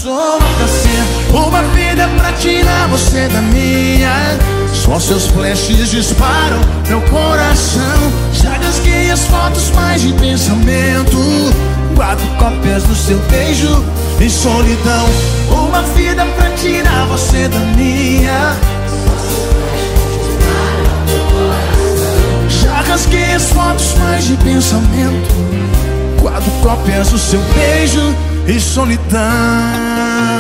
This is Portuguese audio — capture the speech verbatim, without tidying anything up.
sou pra ser uma vida pra tirar você da minha. Só seus flashes disparam meu coração. Já rasguei as fotos, mas de pensamento guardo cópias do seu beijo em solidão. Uma vida pra tirar você da minha. Já rasguei as fotos, mas de pensamento guardo cópias do seu beijo em solidão.